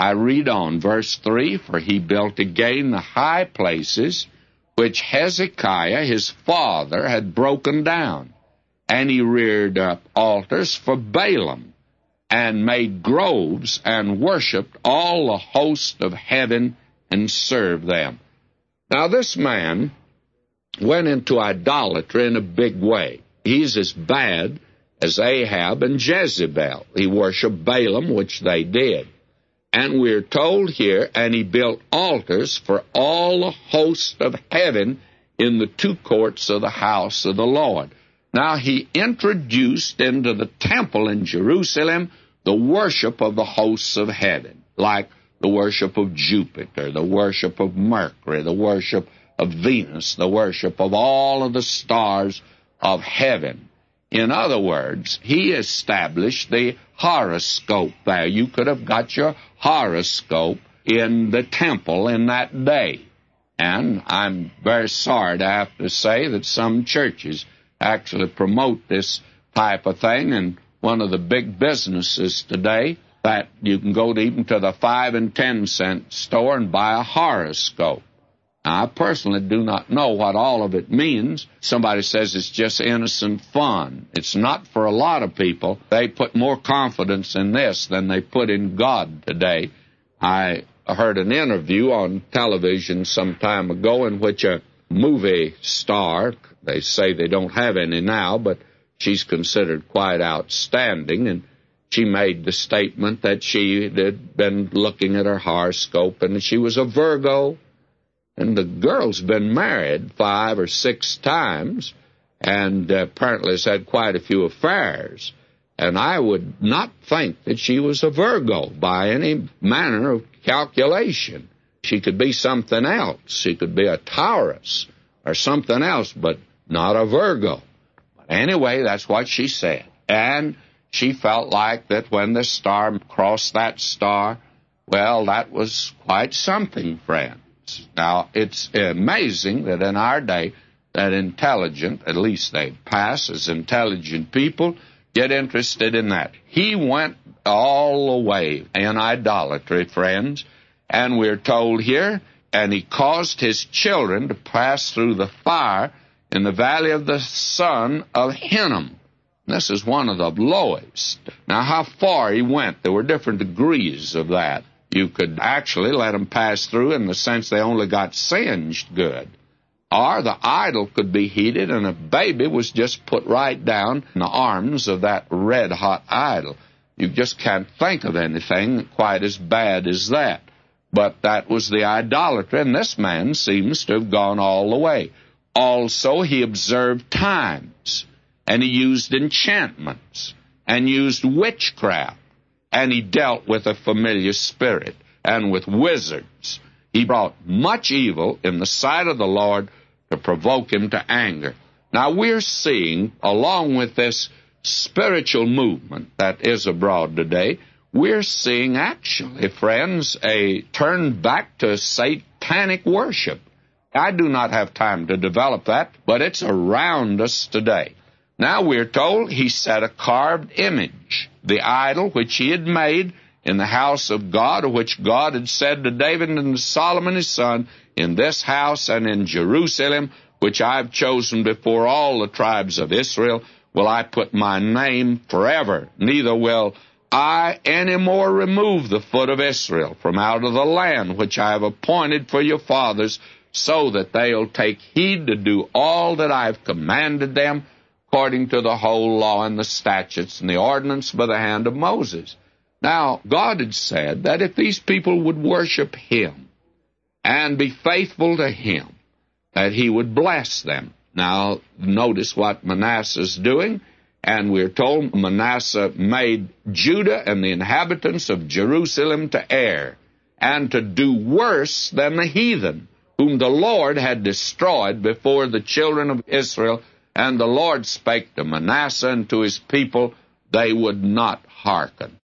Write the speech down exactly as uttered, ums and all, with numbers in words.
I read on, verse three, for he built again the high places which Hezekiah his father had broken down, and he reared up altars for Balaam, and made groves, and worshipped all the host of heaven, and served them. Now this man went into idolatry in a big way. He's as bad as Ahab and Jezebel. He worshipped Balaam, which they did. And we're told here, and he built altars for all the host of heaven in the two courts of the house of the Lord. Now he introduced into the temple in Jerusalem the worship of the hosts of heaven, like the worship of Jupiter, the worship of Mercury, the worship of Venus, the worship of all of the stars of heaven. In other words, he established the horoscope there. You could have got your horoscope in the temple in that day. And I'm very sorry to have to say that some churches actually promote this type of thing, and one of the big businesses today that you can go to even to the five and ten cent store and buy a horoscope. Now, I personally do not know what all of it means. Somebody says it's just innocent fun. It's not for a lot of people. They put more confidence in this than they put in God today. I heard an interview on television some time ago in which a movie star, they say they don't have any now, but she's considered quite outstanding, and she made the statement that she had been looking at her horoscope and she was a Virgo. And the girl's been married five or six times and uh, apparently has had quite a few affairs. And I would not think that she was a Virgo by any manner of calculation. She could be something else. She could be a Taurus or something else, but not a Virgo. But anyway, that's what she said. And she felt like that when the star crossed that star, well, that was quite something, friend. Now, it's amazing that in our day, that intelligent, at least they pass as intelligent people, get interested in that. He went all the way in idolatry, friends, and we're told here, and he caused his children to pass through the fire in the valley of the son of Hinnom. This is one of the lowest. Now, how far he went, there were different degrees of that. You could actually let them pass through in the sense they only got singed good. Or the idol could be heated and a baby was just put right down in the arms of that red-hot idol. You just can't think of anything quite as bad as that. But that was the idolatry, and this man seems to have gone all the way. Also, he observed times, and he used enchantments, and used witchcraft. And he dealt with a familiar spirit and with wizards. He brought much evil in the sight of the Lord to provoke him to anger. Now we're seeing, along with this spiritual movement that is abroad today, we're seeing actually, friends, a turn back to satanic worship. I do not have time to develop that, but it's around us today. Now we're told he set a carved image, the idol which he had made in the house of God, which God had said to David and to Solomon his son, in this house and in Jerusalem, which I've chosen before all the tribes of Israel, will I put my name forever. Neither will I any more remove the foot of Israel from out of the land which I have appointed for your fathers, so that they'll take heed to do all that I've commanded them, according to the whole law and the statutes and the ordinance by the hand of Moses. Now, God had said that if these people would worship him and be faithful to him, that he would bless them. Now, notice what Manasseh's doing, and we're told Manasseh made Judah and the inhabitants of Jerusalem to err, and to do worse than the heathen, whom the Lord had destroyed before the children of Israel. And the Lord spake to Manasseh and to his people, they would not hearken.